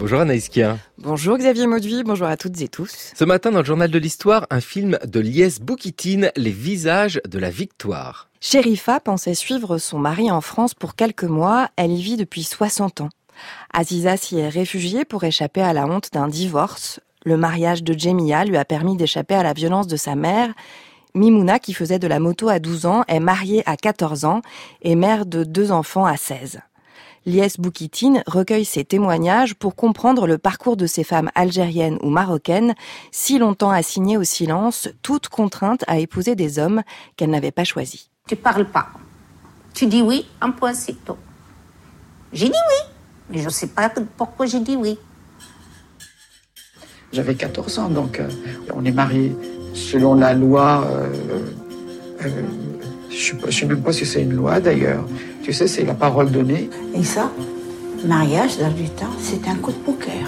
Bonjour Anaïs Kien. Bonjour Xavier Mauduit, bonjour à toutes et tous. Ce matin dans le journal de l'histoire, un film de Lyes Boukitine, Les visages de la victoire. Chérifa pensait suivre son mari en France pour quelques mois, elle y vit depuis 60 ans. Aziza s'y est réfugiée pour échapper à la honte d'un divorce. Le mariage de Djemia lui a permis d'échapper à la violence de sa mère. Mimouna, qui faisait de la moto à 12 ans, est mariée à 14 ans et mère de 2 enfants à 16. Lyes Boukitine recueille ses témoignages pour comprendre le parcours de ces femmes algériennes ou marocaines, si longtemps assignées au silence, toutes contraintes à épouser des hommes qu'elles n'avaient pas choisis. Tu parles pas. Tu dis oui, un point c'est tout. J'ai dit oui, mais je sais pas pourquoi j'ai dit oui. J'avais 14 ans, donc on est mariés selon la loi. Je ne sais même pas si c'est une loi d'ailleurs. Tu sais, c'est la parole donnée. Et ça, mariage dans du temps, c'est un coup de poker.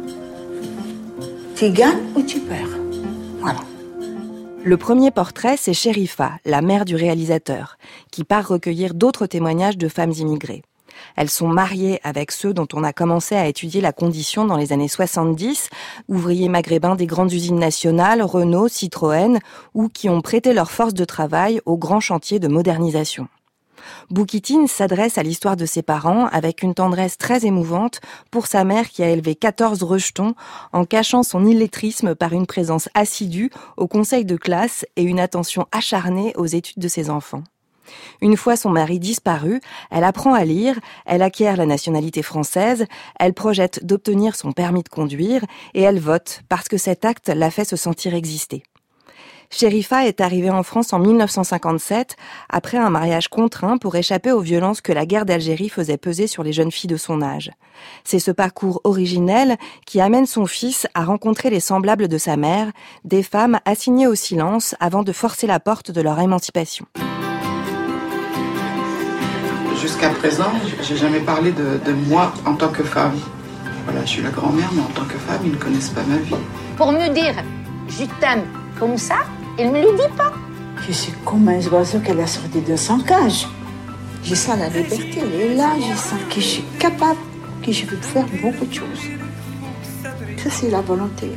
Tu gagnes ou tu perds. Voilà. Le premier portrait, c'est Chérifa, la mère du réalisateur, qui part recueillir d'autres témoignages de femmes immigrées. Elles sont mariées avec ceux dont on a commencé à étudier la condition dans les années 70, ouvriers maghrébins des grandes usines nationales, Renault, Citroën, ou qui ont prêté leur force de travail aux grands chantiers de modernisation. Boukitine s'adresse à l'histoire de ses parents avec une tendresse très émouvante pour sa mère qui a élevé 14 rejetons en cachant son illettrisme par une présence assidue au conseil de classe et une attention acharnée aux études de ses enfants. Une fois son mari disparu, elle apprend à lire, elle acquiert la nationalité française, elle projette d'obtenir son permis de conduire et elle vote parce que cet acte l'a fait se sentir exister. Chérifa est arrivée en France en 1957 après un mariage contraint pour échapper aux violences que la guerre d'Algérie faisait peser sur les jeunes filles de son âge. C'est ce parcours originel qui amène son fils à rencontrer les semblables de sa mère, des femmes assignées au silence avant de forcer la porte de leur émancipation. Jusqu'à présent, j'ai jamais parlé de moi en tant que femme. Voilà, je suis la grand-mère, mais en tant que femme, ils ne connaissent pas ma vie. Pour me dire je t'aime comme ça, il me le dit pas. Je suis comme un oiseau qu'elle a sorti de son cage. Je sens la liberté, elle est là, je sens que je suis capable, que je peux faire beaucoup de choses. Ça, c'est la volonté.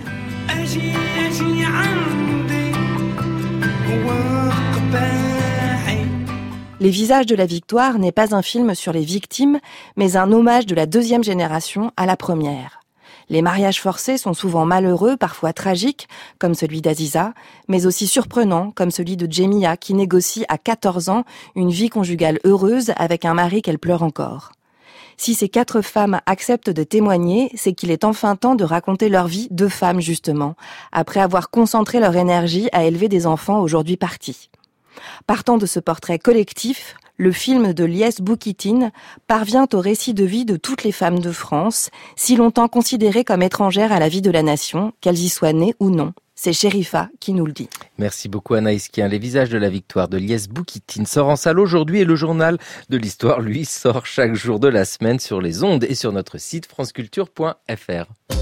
Les visages de la victoire n'est pas un film sur les victimes, mais un hommage de la deuxième génération à la première. Les mariages forcés sont souvent malheureux, parfois tragiques, comme celui d'Aziza, mais aussi surprenants, comme celui de Djemia, qui négocie à 14 ans une vie conjugale heureuse avec un mari qu'elle pleure encore. Si ces 4 femmes acceptent de témoigner, c'est qu'il est enfin temps de raconter leur vie de femmes, justement, après avoir concentré leur énergie à élever des enfants aujourd'hui partis. Partant de ce portrait collectif, le film de Lyes Boukitine parvient au récit de vie de toutes les femmes de France, si longtemps considérées comme étrangères à la vie de la nation, qu'elles y soient nées ou non. C'est Chérifa qui nous le dit. Merci beaucoup Anaïs Kien. Les visages de la victoire de Lyes Boukitine sort en salle aujourd'hui et le journal de l'histoire, lui, sort chaque jour de la semaine sur les ondes et sur notre site franceculture.fr.